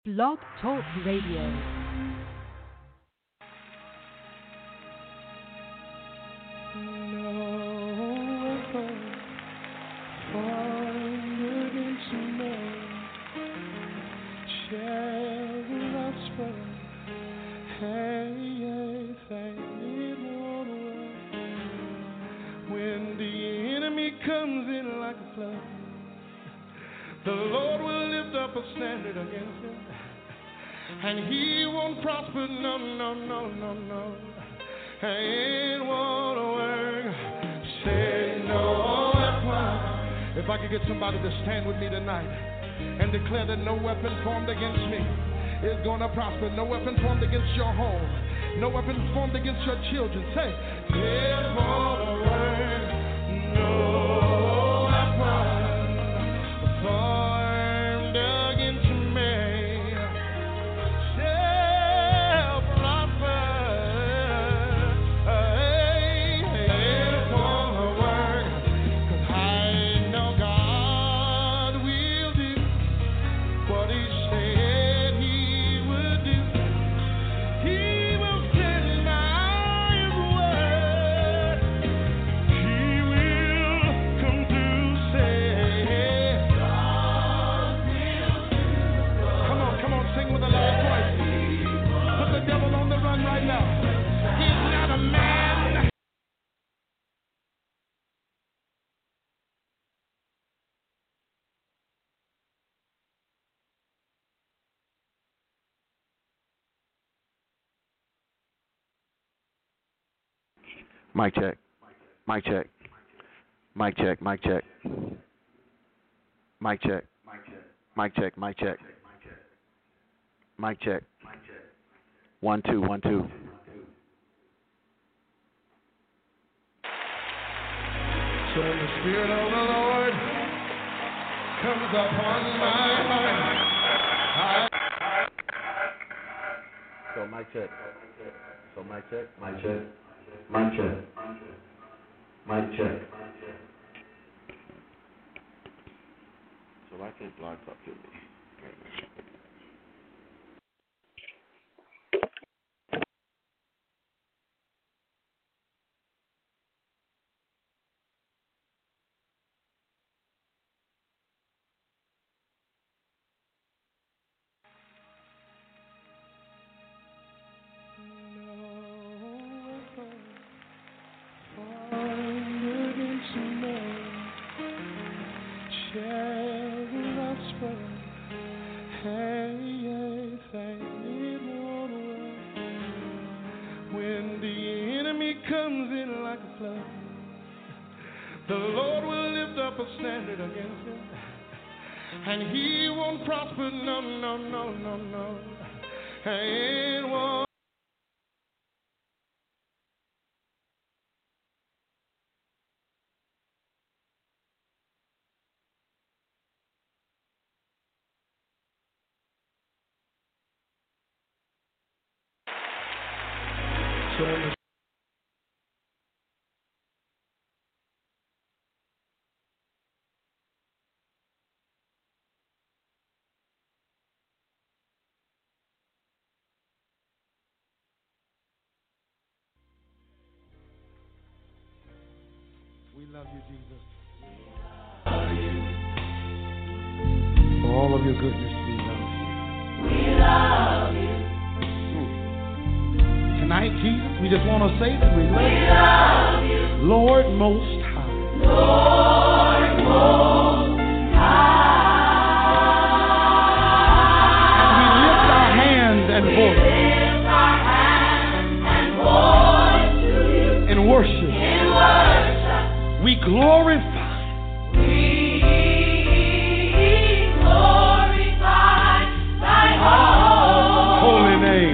Blog Talk Radio. When the enemy comes in like a flood, the Lord will lift up a standard against him, and he won't prosper, no, no, no, no, no. It won't work. Say no weapon. If I could get somebody to stand with me tonight and declare that no weapon formed against me is going to prosper. No weapon formed against your home. No weapon formed against your children. Say, it won't work. No weapon formed against me shall prosper. It won't work, 'cause I know God will do what He said He would do. He will stand by His word. He will come through. Say, God will do. Come on, sing with a loud voice. Put the devil on the run right now. He's not a man. Mic check. Mic check. Mic check. Mic check. Mic check. Mic check. Mic check. Mic check. 1 2 1 2. So when the Spirit of the Lord comes upon my heart, So mic check. So mic check. Mic check. Mic check. Mic check. So why can't Blog Talk hear me? when the enemy comes in like a flood, the Lord will lift up a standard against him, and he won't prosper, no, no, no, no, no. It won't. We love you, Jesus. For all of your goodness, we love you. We love you. Tonight, Jesus, we just want to say that we love you. Lord Most High. Lord Most High. And we lift our hands and voice. In worship. We glorify. Thy holy name.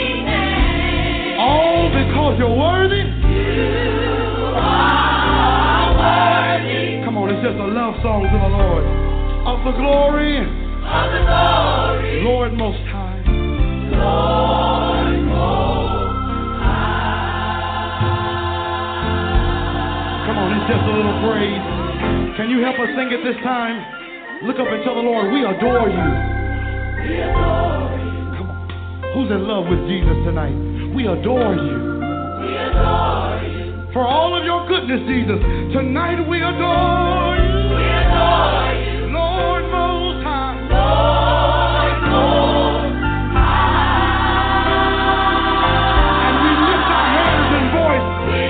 All because you're worthy. You are worthy. Come on, it's just a love song to the Lord. Of the glory. Lord Most High. Lord Most High. Come on, it's just a little praise. Can you help us sing it this time? Look up and tell the Lord, we adore you. Come on. Who's in love with Jesus tonight? We adore you. For all of your goodness, Jesus. Tonight we adore you. Lord Most High. And we lift our hands and voice.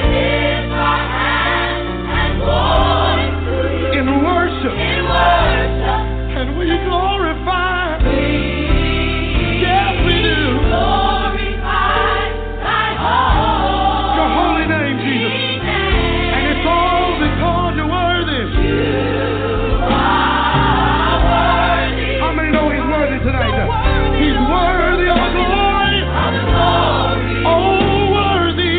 In worship. And we glorify. Yes, we do. Your holy name, Jesus. And it's all because you're worthy. How many know he's worthy tonight? He's worthy of glory. Oh, worthy.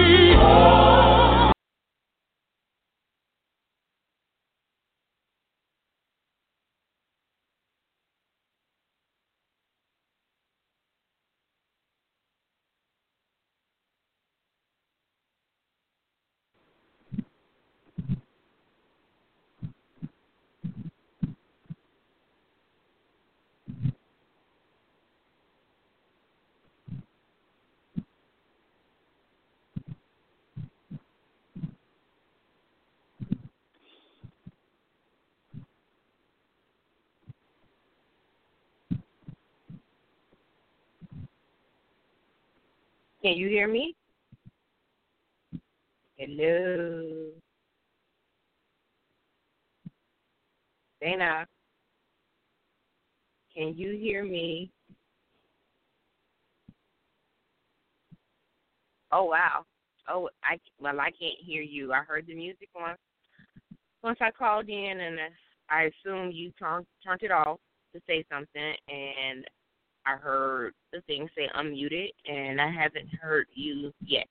Can you hear me? Hello. Dana, can you hear me? Oh, wow. Oh, I can't hear you. I heard the music once I called in, and I assumed you turned it off to say something, and I heard the thing say unmuted, and I haven't heard you yet.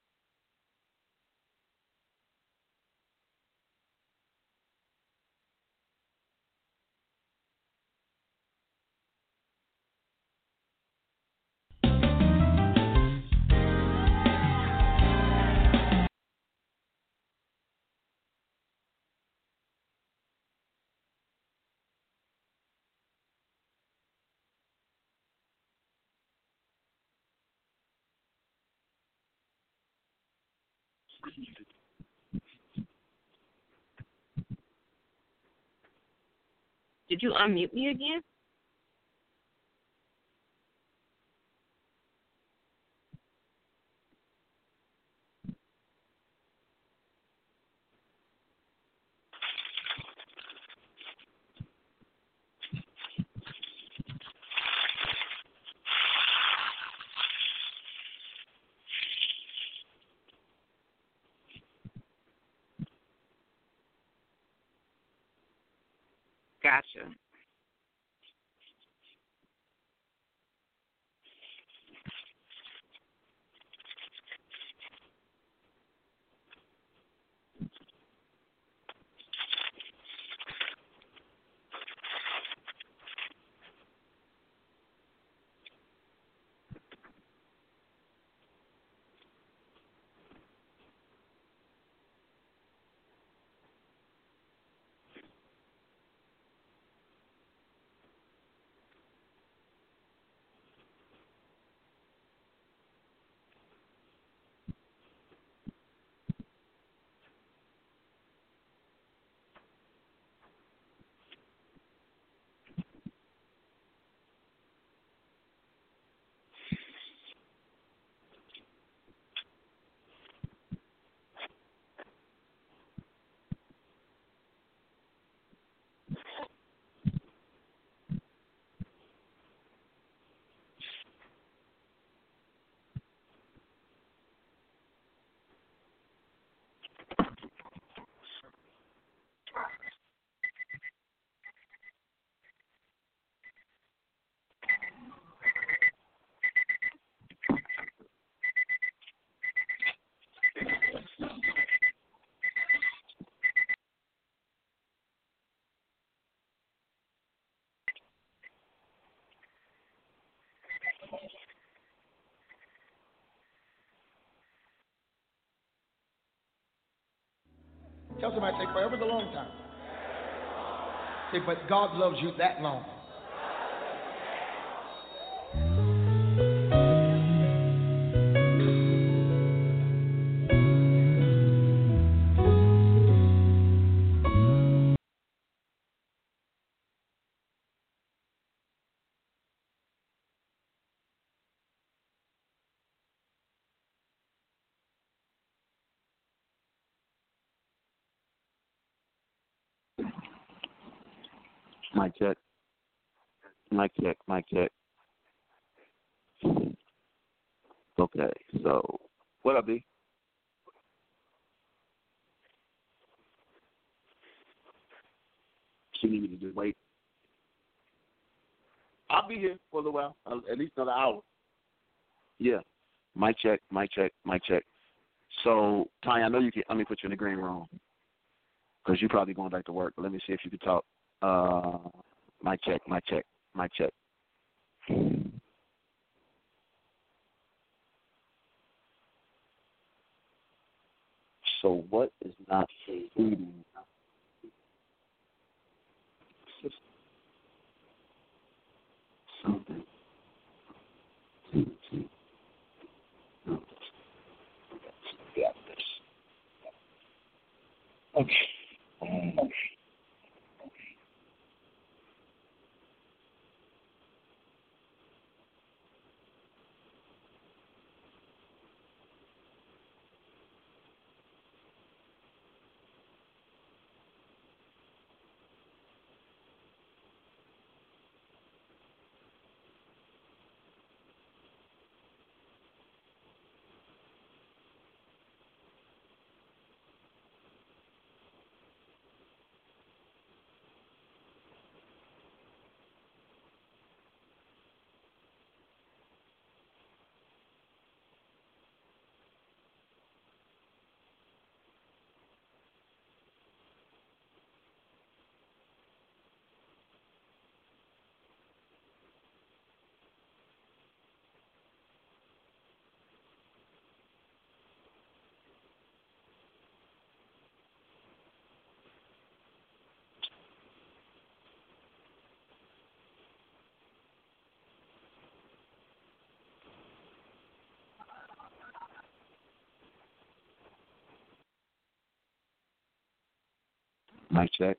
Did you unmute me again? Gotcha. Tell somebody, say, forever's a long time. Say, but God loves you that long. Mic check. Mic check. Mic check. Okay, so what up, D? She need me to just wait. I'll be here for a little while, at least another hour. Yeah. Mic check. Mic check. Mic check. So, Tanya, I know you can. Let me put you in the green room because you're probably going back to work. But let me see if you can talk. Mic check. Mic check. Mic check. So what is not feeding? Something. Got this. Okay. Mic check.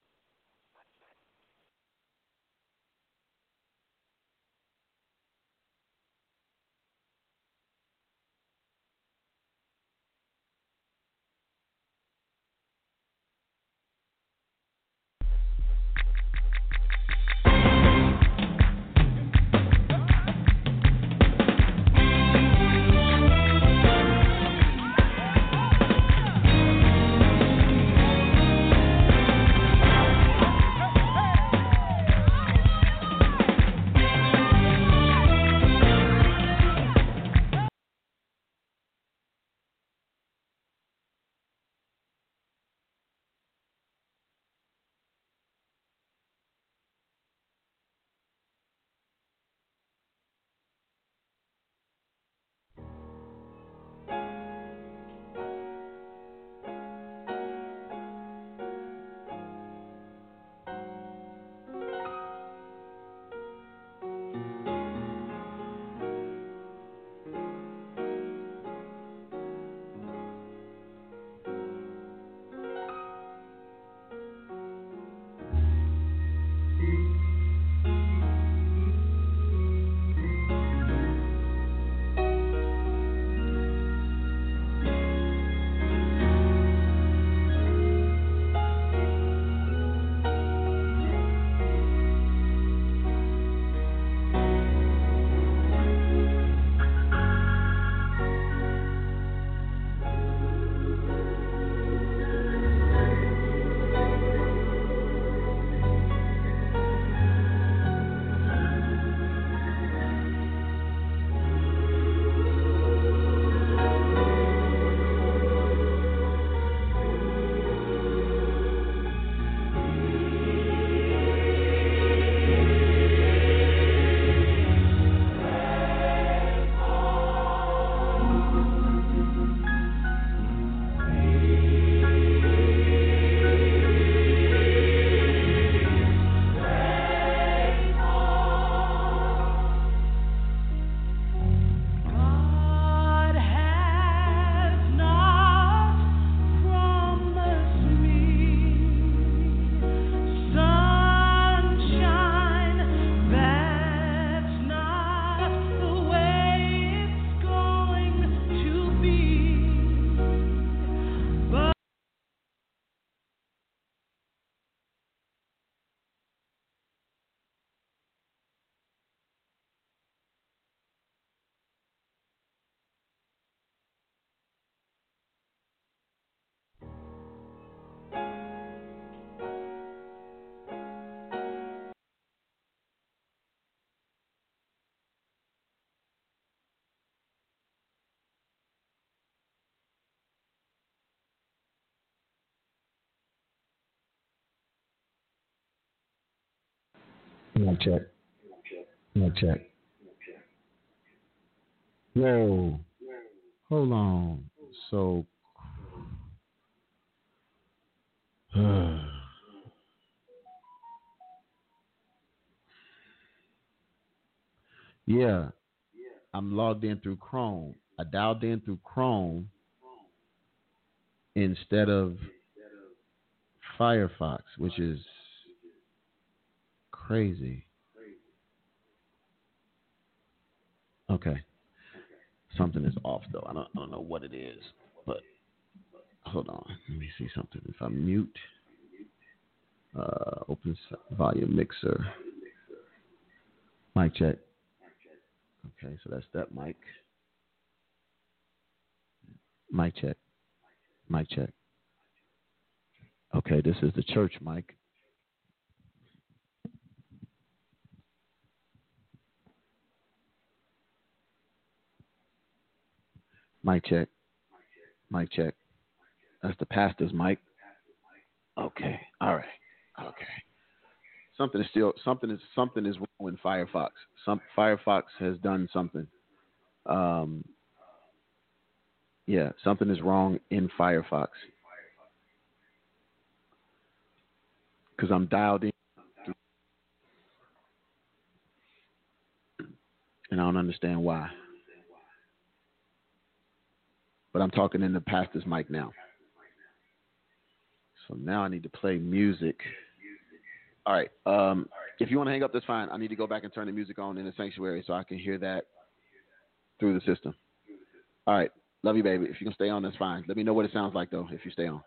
Mic check. Mic check. Whoa. Hold on. So, yeah, I'm logged in through Chrome. I dialed in through Chrome instead of Firefox, which is crazy. Okay. Something is off though. I don't know what it is, but hold on. Let me see something. If I mute, open volume mixer, mic check. Okay, so that's that mic. Mic check. Mic check. Okay, this is the church mic. Mic check. Mic check. That's the pastor's mic. Okay. All right. Okay. Something is wrong in Firefox. Firefox has done something. Yeah, something is wrong in Firefox because I'm dialed in, and I don't understand why. But I'm talking in the pastor's mic now. So now I need to play music. All right. If you want to hang up, that's fine. I need to go back and turn the music on in the sanctuary so I can hear that through the system. All right. Love you, baby. If you can stay on, that's fine. Let me know what it sounds like, though, if you stay on.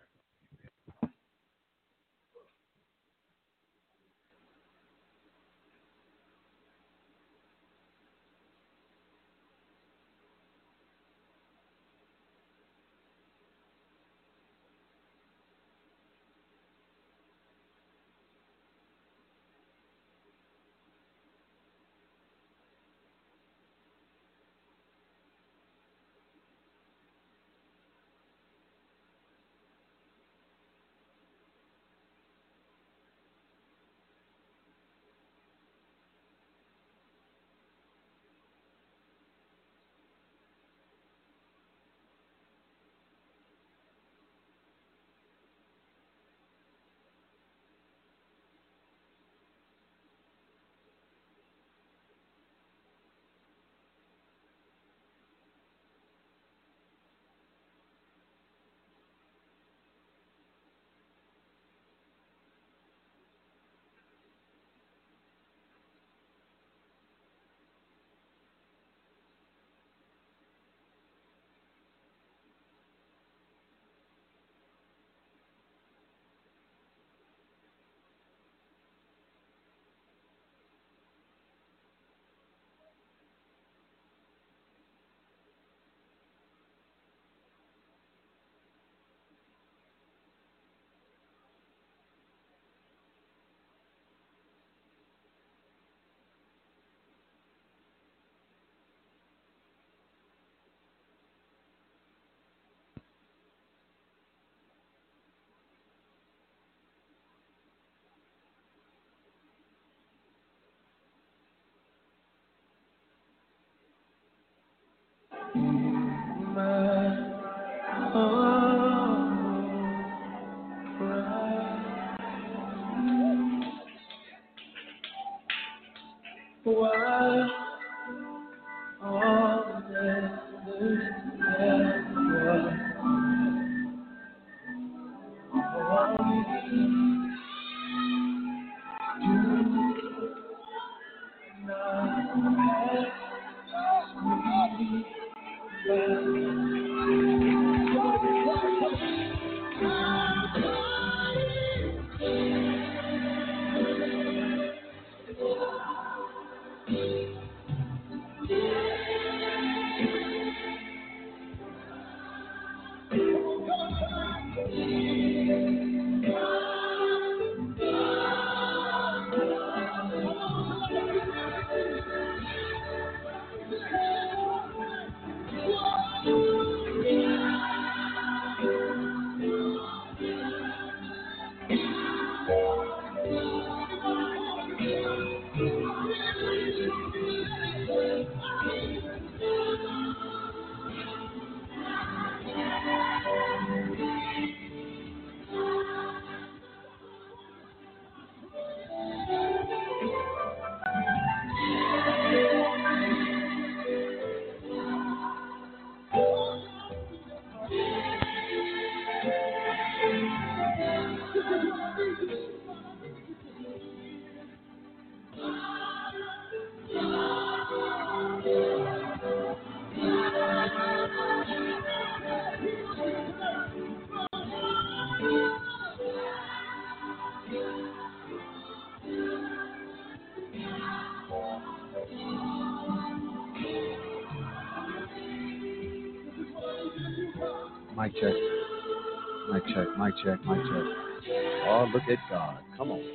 Mic check. Mic check. Mic check. Mic check. Oh, look at God. Come on.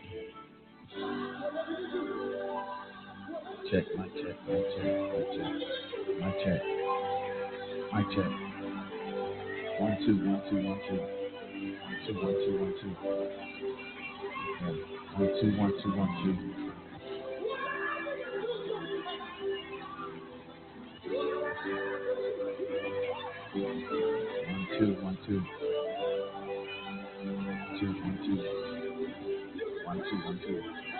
Check. Mic check. Mic check. Mic check. Mic check. Mic check. 1 2 1 2 1 2. 1 2 1 2 1 2. Okay. 1 2 1 2 1 2. 1 2 1 2. 2 1 2. 1 2 1 2.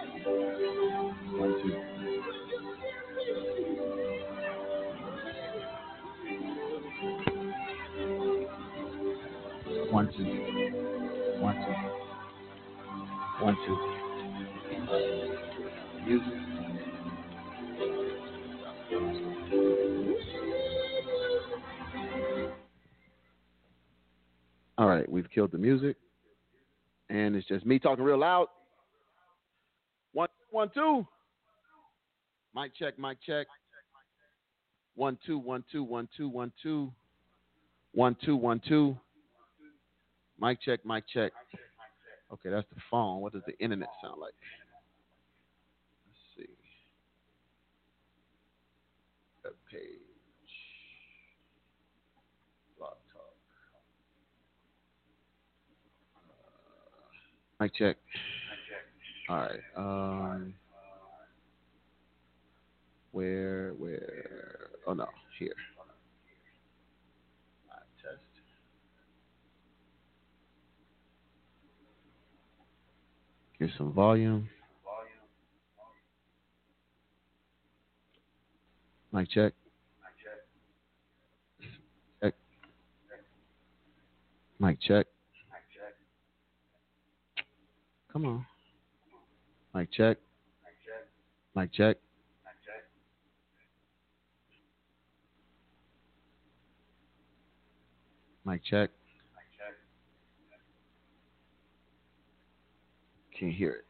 1 2. 1 2. 1 2. 1 2. Music. All right, we've killed the music, and it's just me talking real loud. 1 1 2. Mic check. Mic check. 1 2 1 2 1 2 1 2. 1 2 1 2. Mic check. Mic check. Okay, that's the phone. What does the internet sound like? Let's see. Web page. Blog talk. Mic check. All right. Where? Oh no, here. All right, test. Give some volume. Mic check. Check. Mic check. Come on. Mic check. Mic check. Mic check. Can't hear it.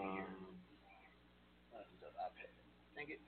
Dang it.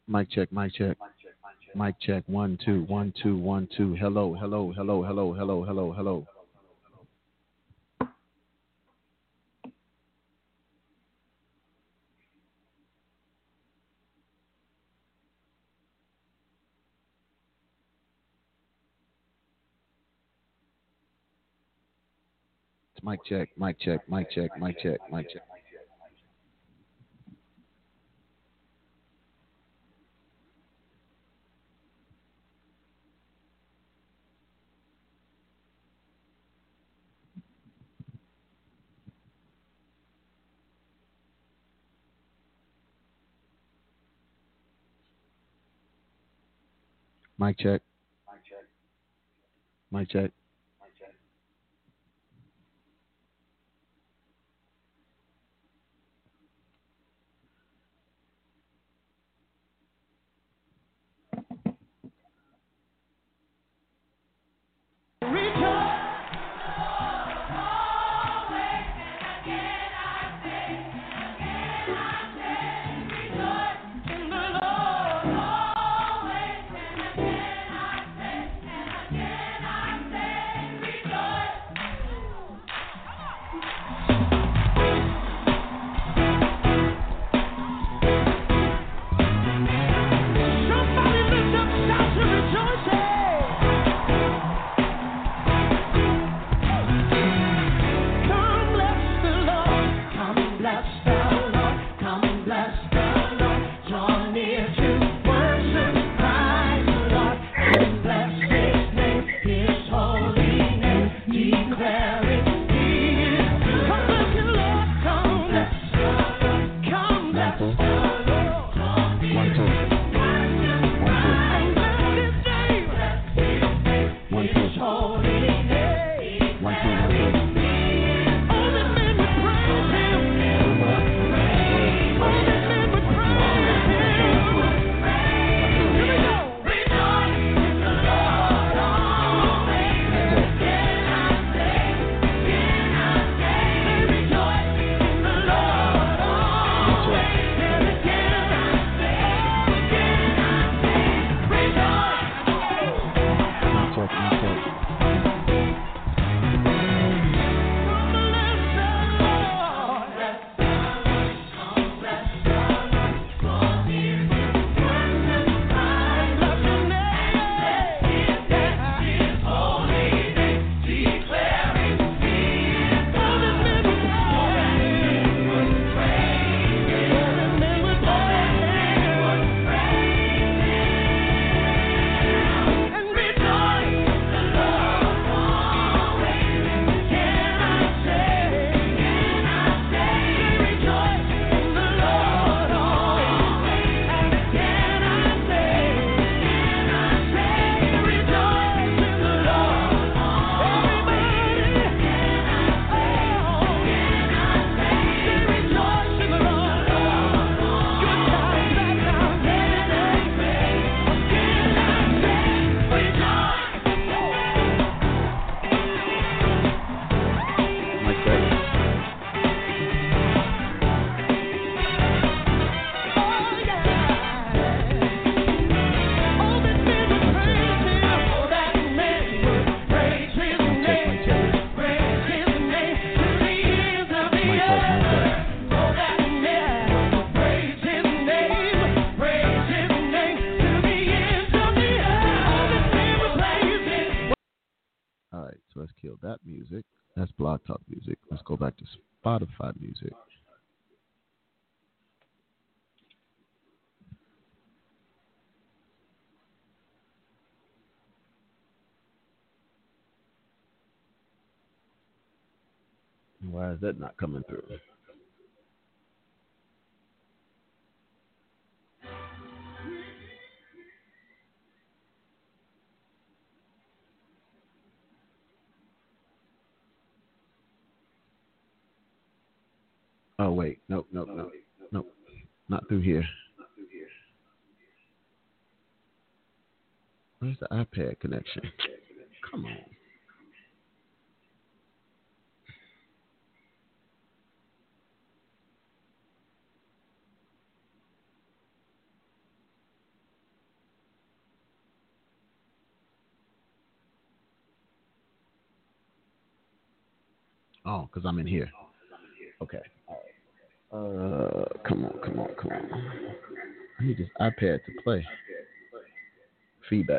Mic check, mic check. Mic check. 1 2 1 2 1 2. Hello, hello, hello, hello, hello, hello, hello. It's mic check, mic check, mic check, mic check, mic check. Mic check. Mic check. That music. That's Blog Talk music. Let's go back to Spotify music. Why is that not coming through? Oh, wait. Nope. Not through here. Where's the iPad connection? Come on. Oh, because I'm in here. Okay. Come on. I need this iPad to play. Feedback.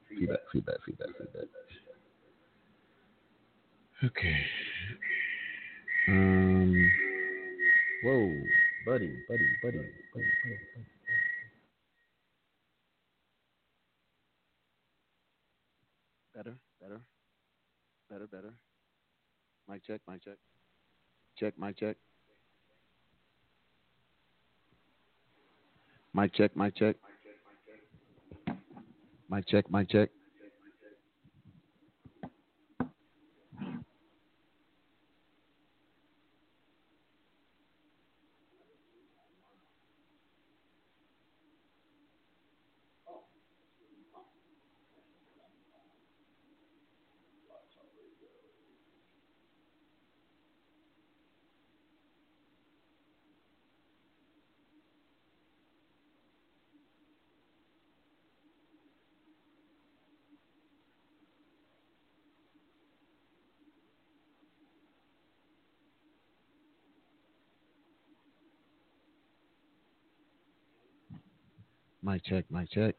Okay. Whoa, buddy. Better. Mic check. Check, mic check. Mic check. Mic check. Mic check. Mic check.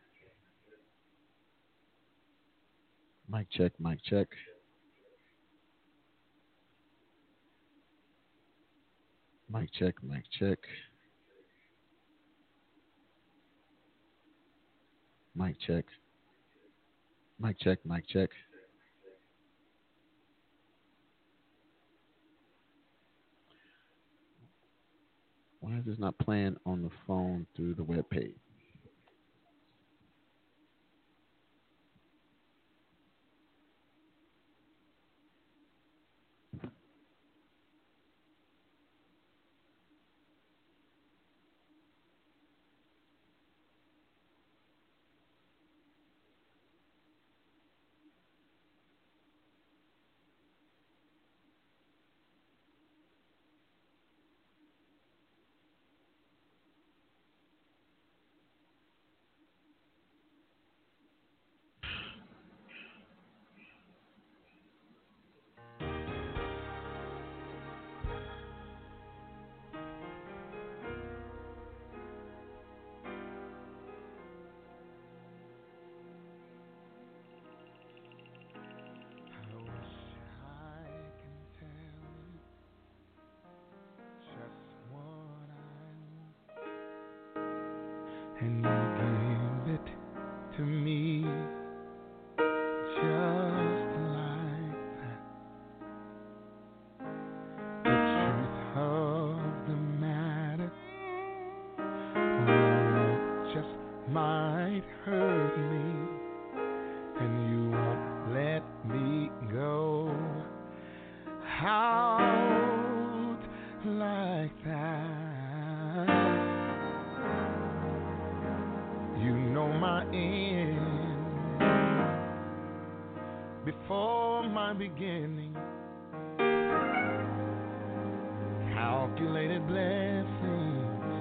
Mic check. Mic check. Mic check. Mic check. Mic check. Mic check. Mic check. Why is this not playing on the phone through the web page? And you give it to me just like that. The truth of the matter, oh, just might hurt me, and you won't let me go out like that. You know my end before my beginning. Calculated blessings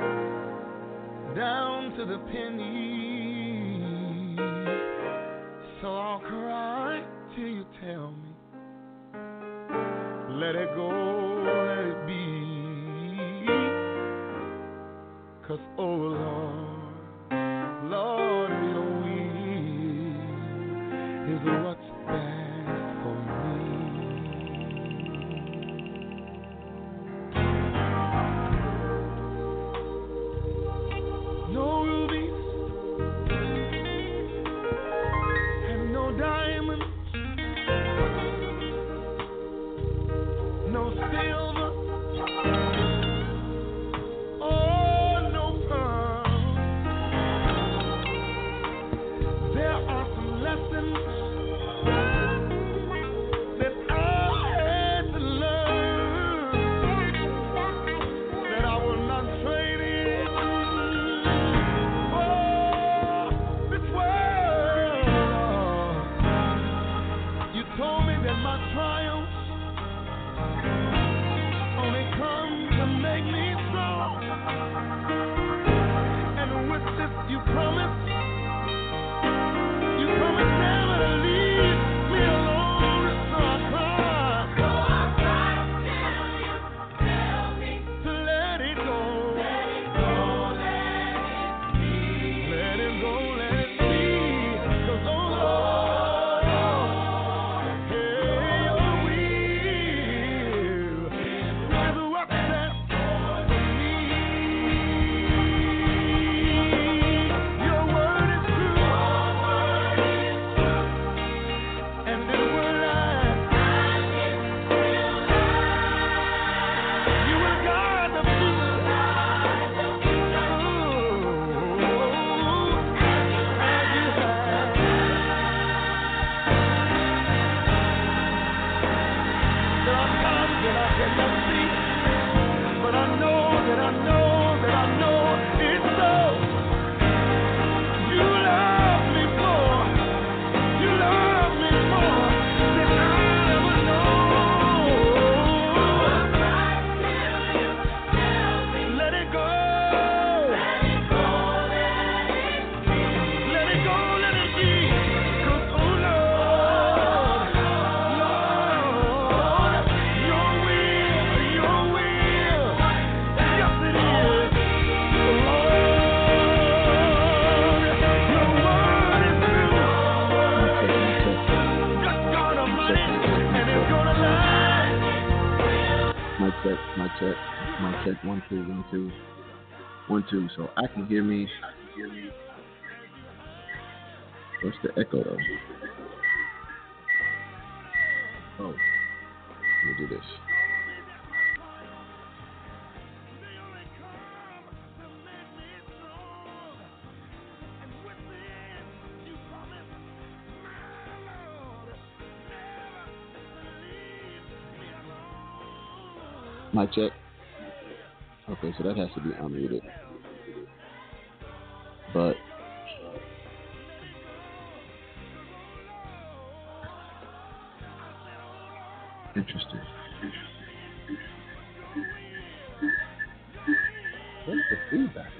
down to the penny. So I'll cry till you tell me, let it go, let it be. 'Cause oh Lord, your will is what's best for me. No rubies and no diamonds, no silver, oh, no pearls. There are some lessons too, so I can hear me. What's the echo though? Oh, let me do this. Mic check. Okay, so that has to be unmuted. But interesting. What's the feedback?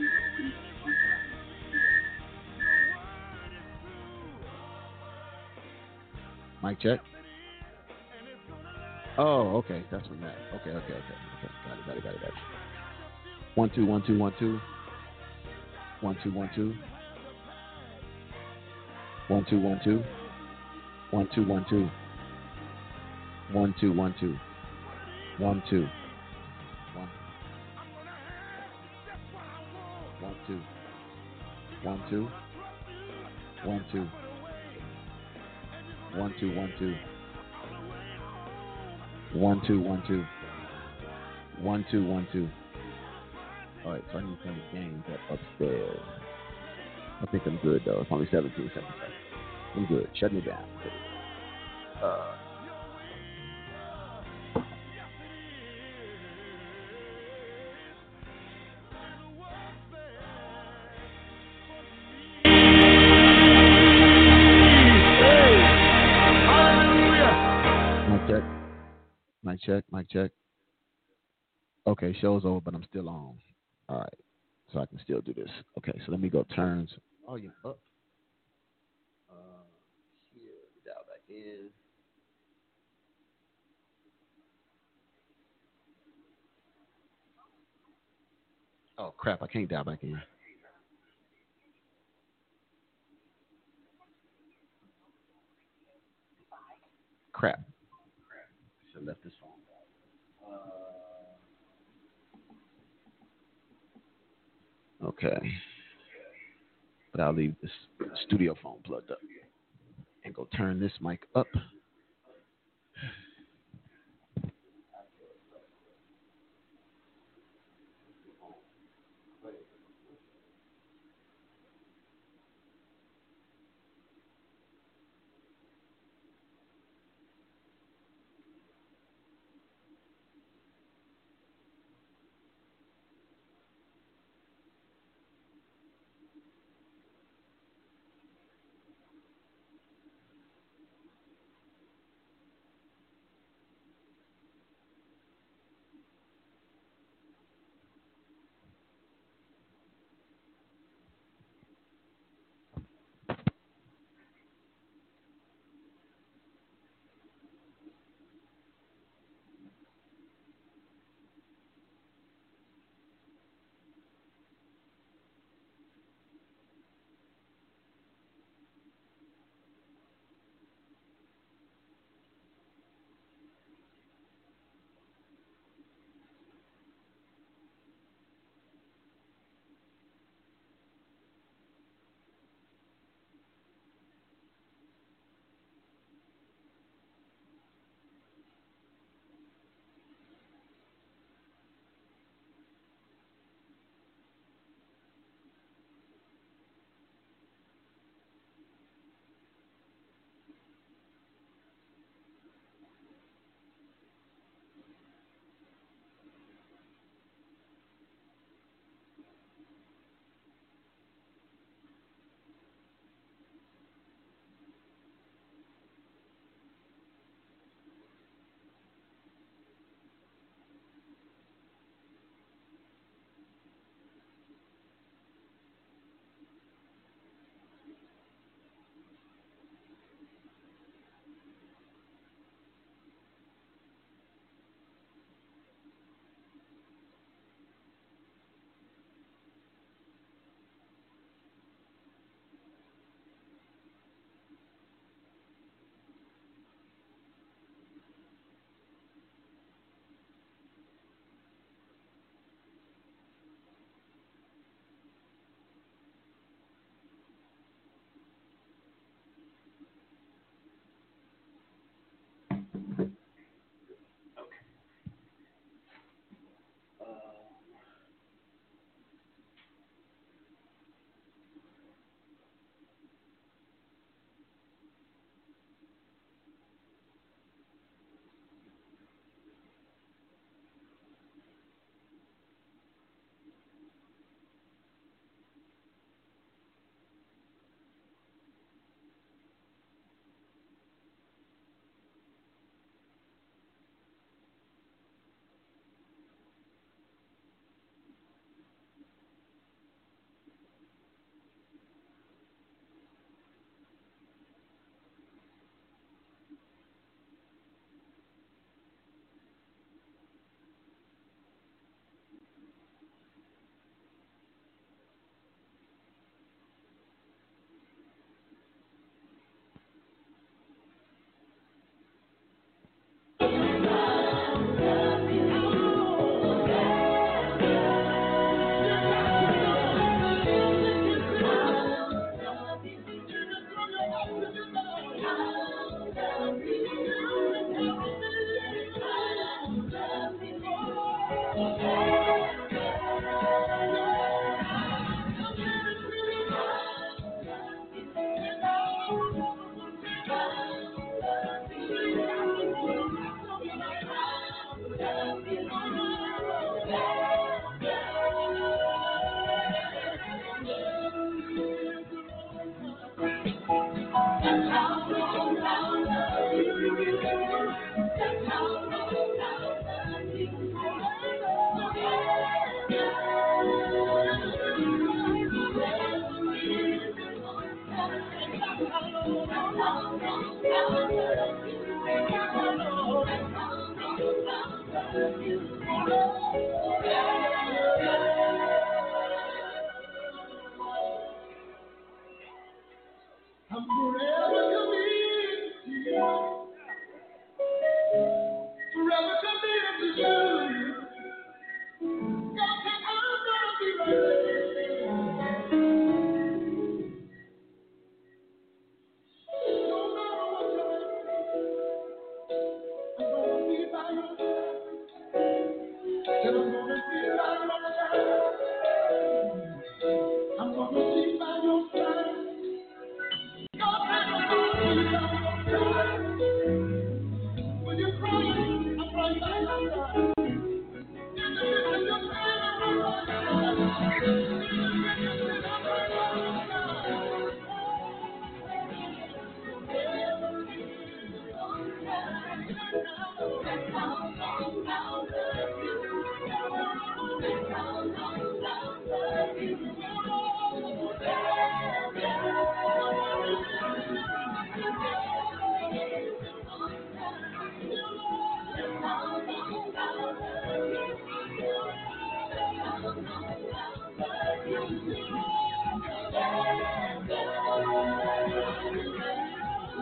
Mic check. Oh, okay, that's from that. Okay. Got it. 1 2 1 2 1 2 1 2 1 2 1 2 1 2 1 2 1 2 1 2 1 2 1 2 1 2 1 2 1 2 1 2 1 2 1 2 1 2 1 2 1 2. All right, so I need to turn the games up upstairs. I think I'm good though. It's only 17 seconds. I'm good. Shut me down. Mic check. Okay, show's over, but I'm still on. All right, so I can still do this. Okay, so let me go turns. Volume up. Here, dial back in. Oh crap! I can't dial back in. Crap. Should have left this phone. Okay. But I'll leave this studio phone plugged up and go turn this mic up.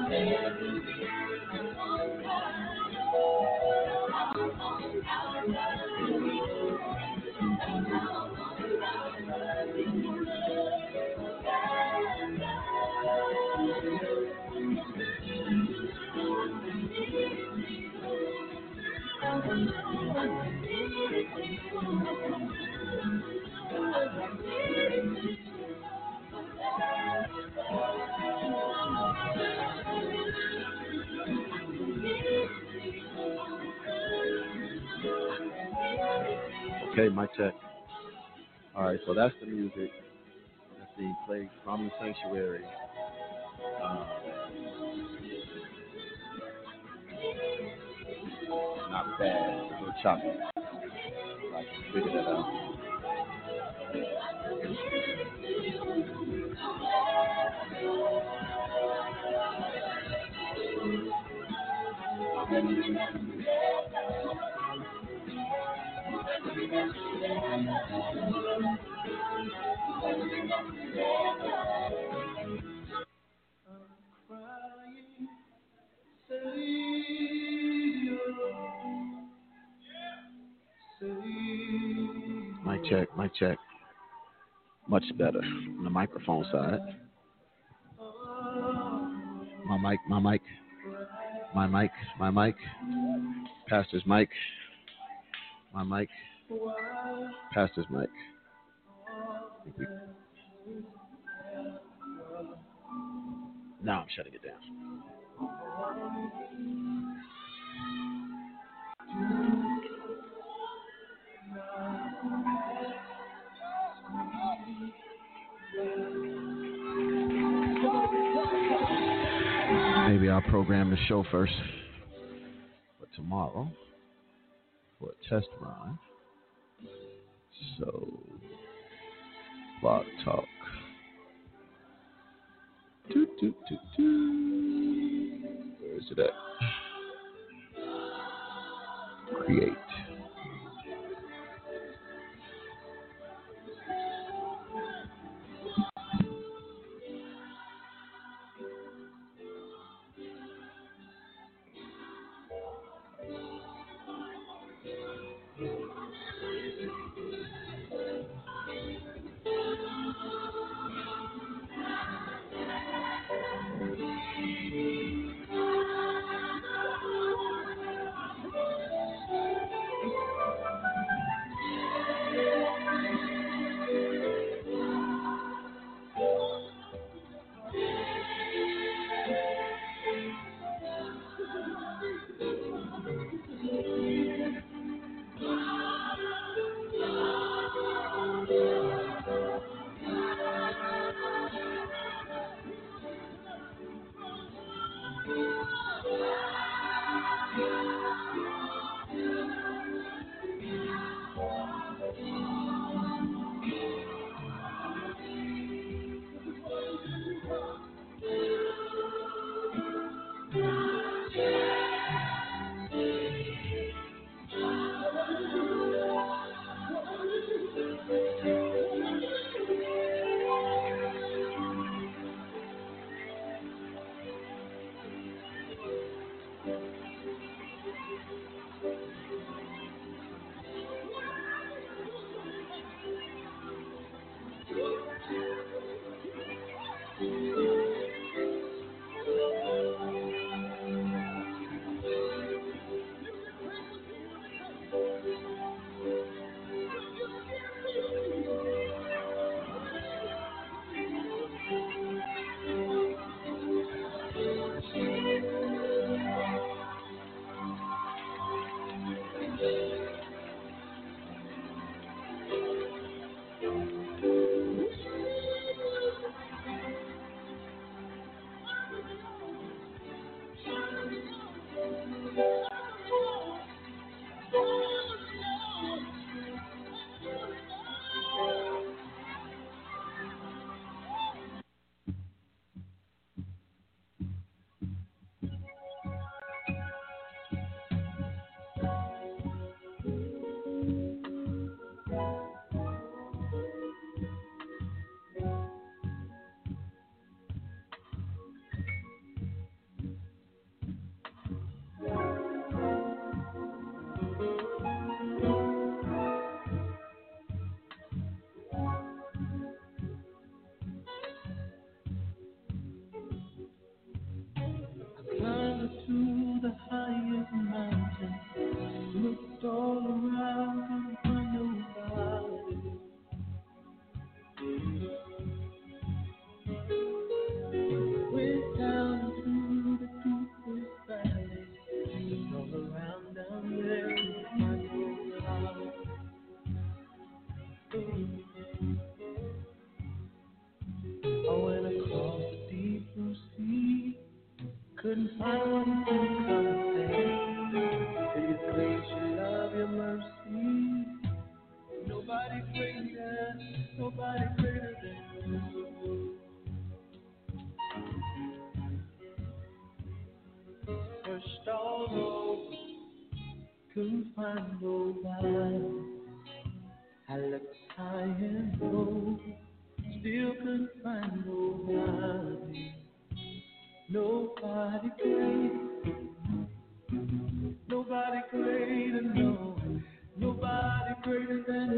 Okay, mic check. All right, so that's the music. Let's see, play from the Sanctuary. Not bad, a little choppy. I can figure that out. Mic check. Much better on the microphone side. My mic. Pastor's mic. My mic. Pastor's mic. Now I'm shutting it down. Maybe I'll program the show first for tomorrow for a test run. So, Blog Talk. Where is it at? Create. couldn't find nobody. I looked high and low, still couldn't find nobody. Nobody great, nobody greater, no, nobody greater than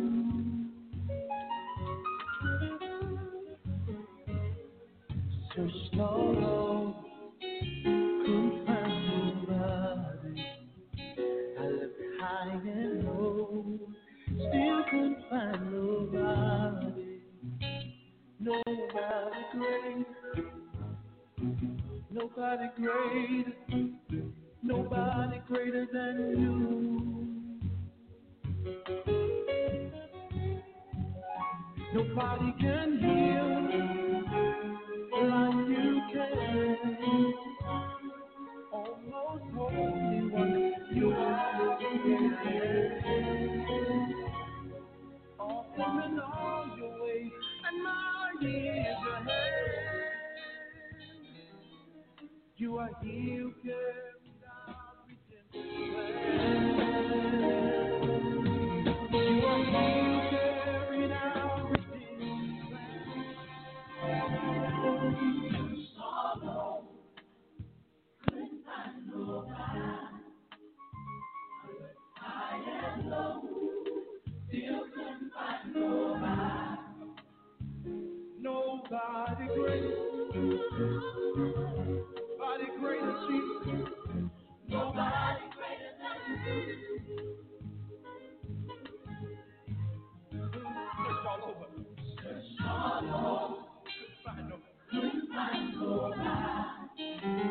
you. Searched all over, couldn't find nobody. I looked high and low, still couldn't find nobody. Nobody great, nobody greater, nobody greater than you. Nobody can heal like you can. Almost holy one, you are awesome in all your ways, and mighty is your hand. You are he who carried out redemption plan. You are he who carried out redemption plan. Sorrow couldn't find nobody. High and low, still couldn't find nobody. Nobody great. Nobody greater, Jesus. Nobody greater than you. Search all over. Search all over. Couldn't find nobody.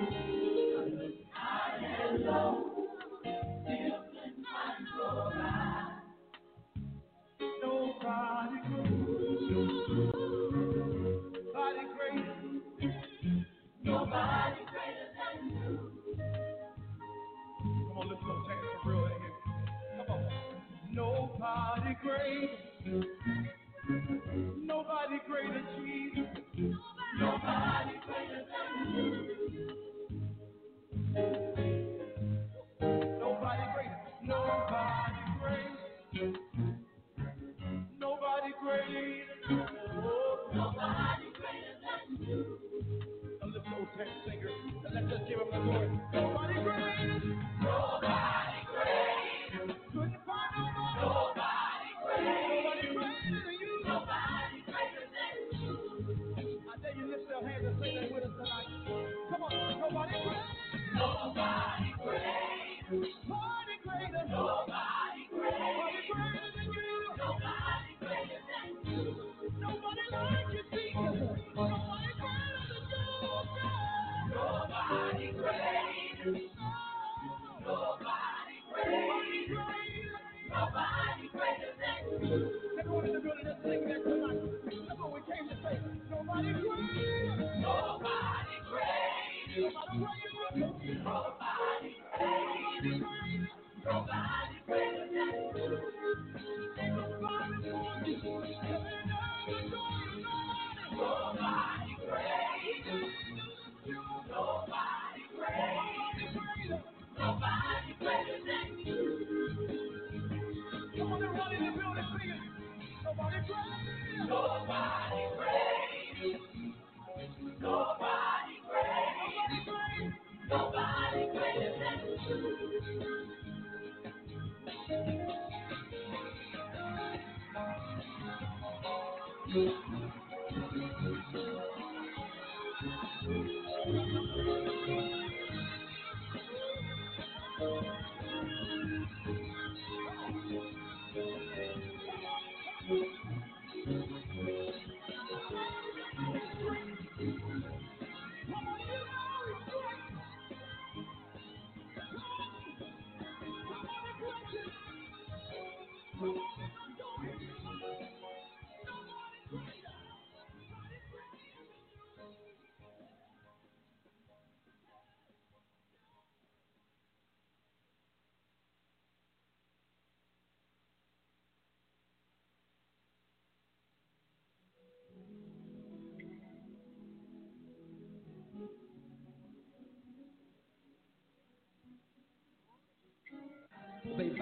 High and low. Still couldn't find nobody. Nobody great. Nobody great. Nobody greater than you. Come on, lift those hands for real in here. Come on. Nobody great. Nobody greater, Jesus. Nobody greater than you. Nobody greater. Nobody great. Nobody greater. Oh, nobody greater than you. Now lift those hands, singers, and let's just give him the glory. Nobody greater. Nobody greater. Couldn't find nobody. Nobody greater. Nobody greater than you. Nobody greater than you. I dare you lift your hands and sing that with us tonight. Come on, nobody greater. Nobody greater. Nobody greater. Nobody greater. Nobody greater than you. Nobody greater than you. Nobody like you, Jesus. Nobody greater than you. Nobody greater. Nobody greater. Nobody greater than you. Everyone in the building, let's sing that tonight. That's what we came to say. Nobody greater. Nobody greater. No matter where you look. Nobody greater. Nobody greater than you. Ain't nobody for you. There ain't nobody greater. Nobody greater. Nobody greater than you. Come on, everybody in the building, sing it. Nobody greater. Nobody greater. Nobody greater. Nobody greater than you.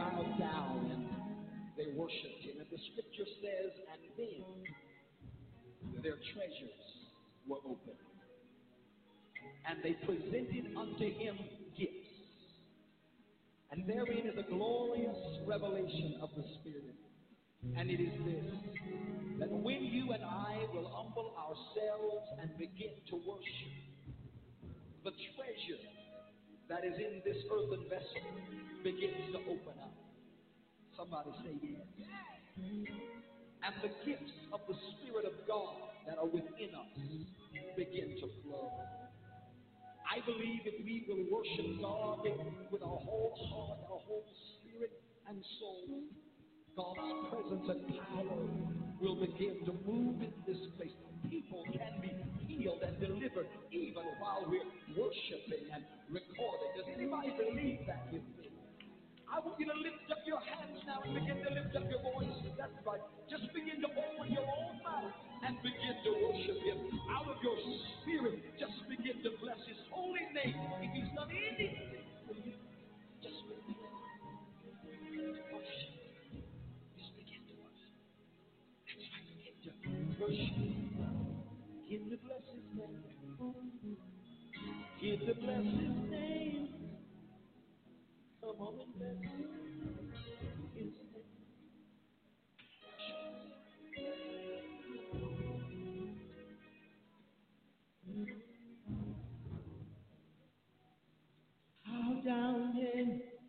bowed down and they worshiped him. And the scripture says, and then their treasures were opened. And they presented unto him gifts. And therein is a glorious revelation of the Spirit. And it is this, that when you and I will humble ourselves and begin to worship, the treasure that is in this earthen vessel begins to open up. Somebody say yes. And the gifts of the Spirit of God that are within us begin to flow. I believe if we will worship God with our whole heart, our whole spirit and soul, God's presence and power will begin to move in this place. People can be healed and delivered even while we're worshiping and recording. Does anybody believe that with me? I want you to lift up your hands now and begin to lift up your voices. That's right. Just begin to open your own mouth and begin to worship him. Out of your spirit, just begin to bless his holy name. If he's done anything for you, just begin to worship. Just begin to worship. That's right. Begin to worship. Begin to bless his name. Begin to bless his name. Come on and bless his name. Bow down and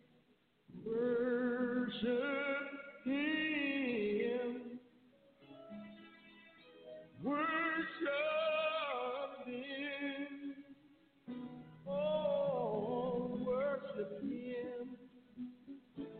worship him. Worship him. Oh, worship him.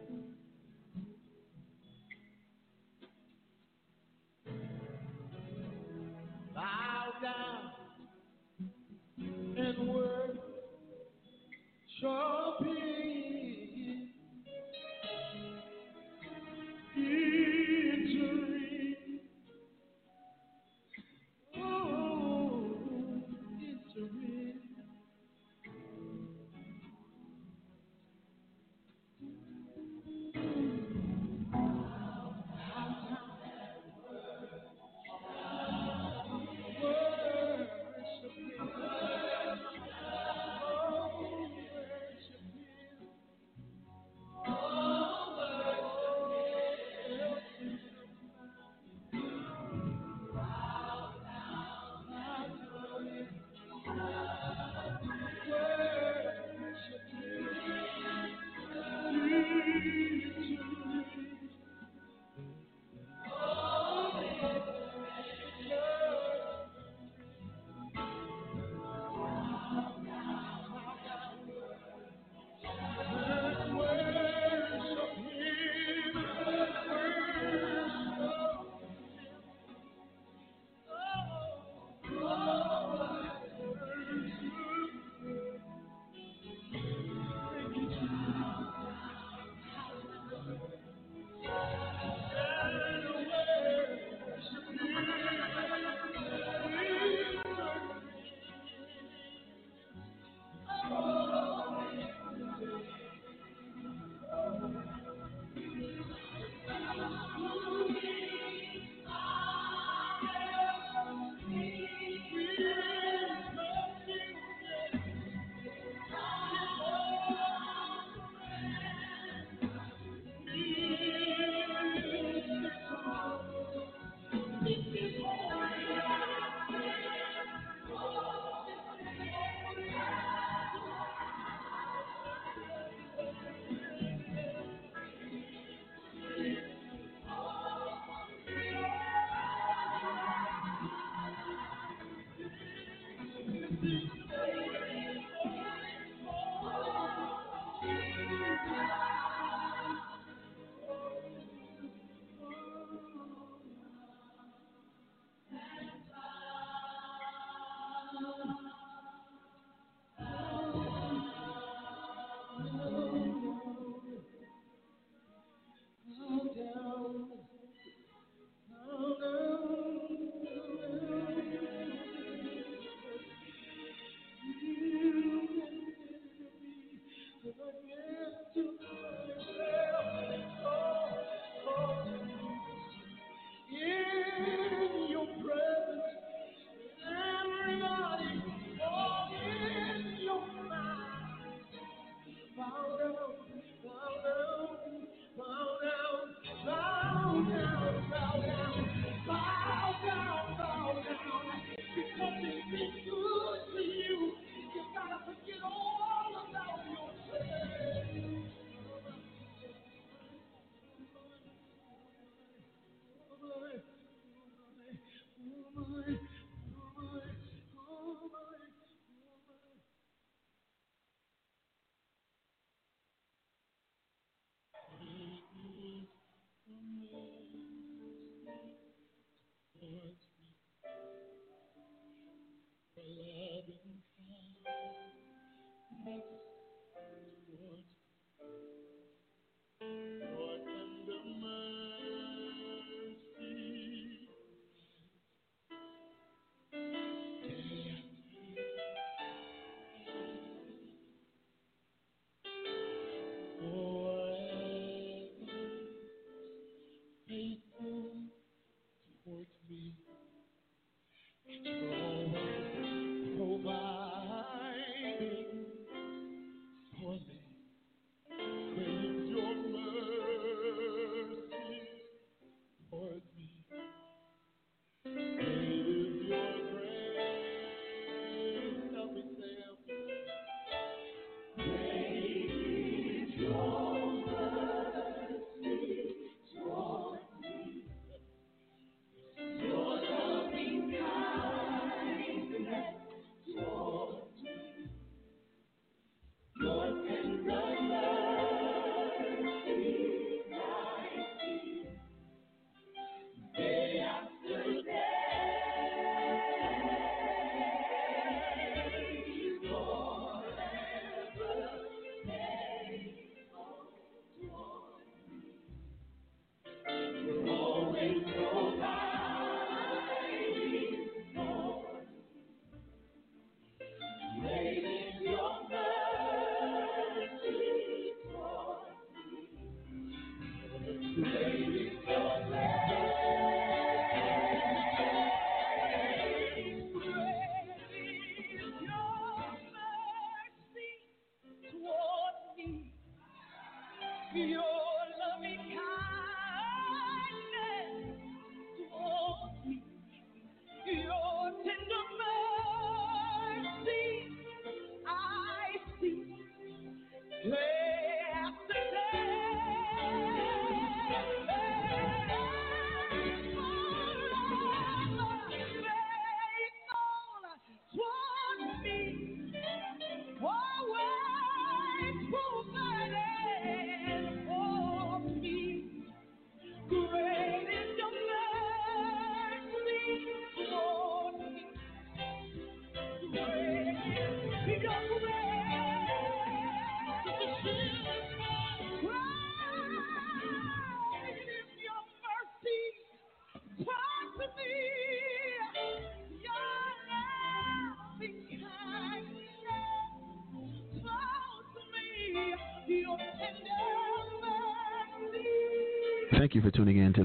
Thank you for tuning in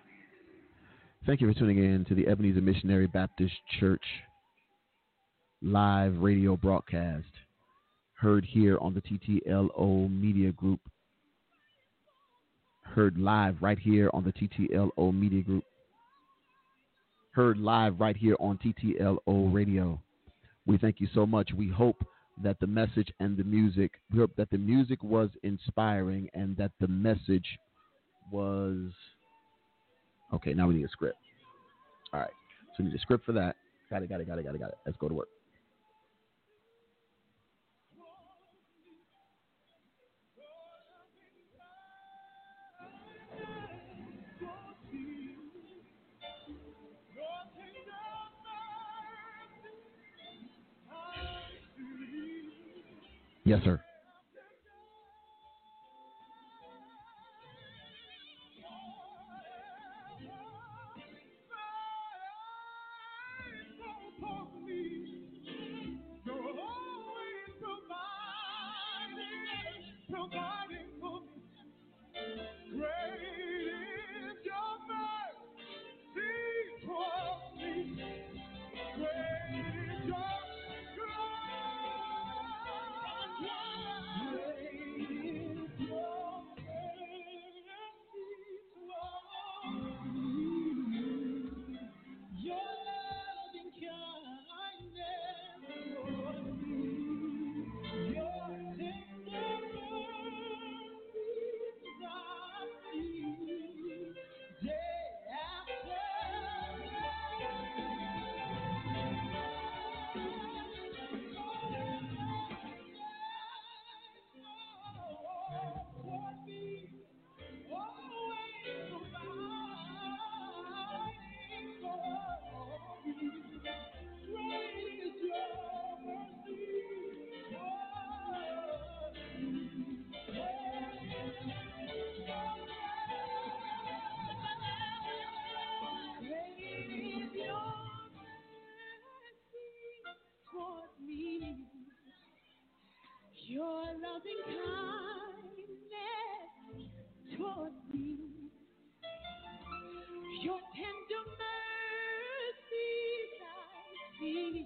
to the Ebenezer Missionary Baptist Church live radio broadcast, heard here on the TTLO Media Group, heard live right here on the TTLO Media Group, heard live right here on TTLO Radio. We thank you so much. We hope that the message and the music, we hope that the music was inspiring and that the message was okay. Now we need a script. All right, so we need a script for that. Got it. Let's go to work. Yes, sir. Your loving kindness toward me, your tender mercies I see.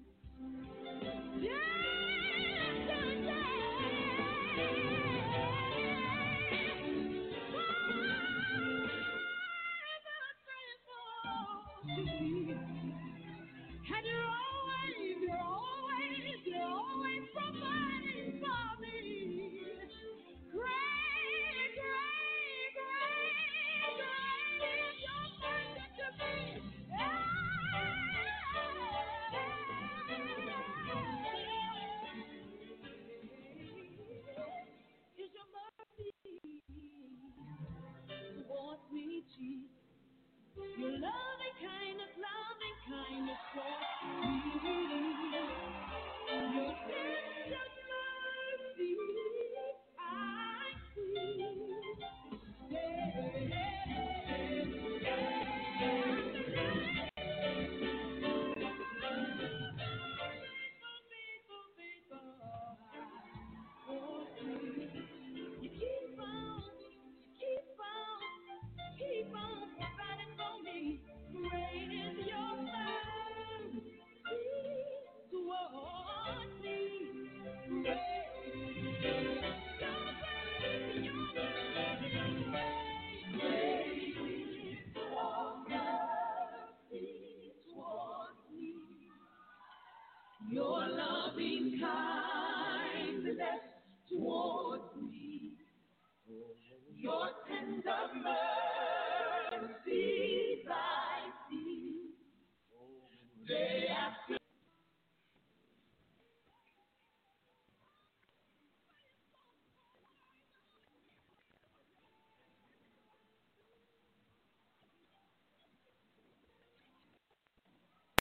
And you're always providing for me. Great, great, great, great is your mercy to me. Is your mercy towards me, Jesus? Your loving kindness towards me. Your tender mercy I see. You keep on providing for me. Great is your mercy towards me. Great is your mercy, your mercy. Great is your mercy towards me. Your loving kindness towards me. Your tender mercies I see day after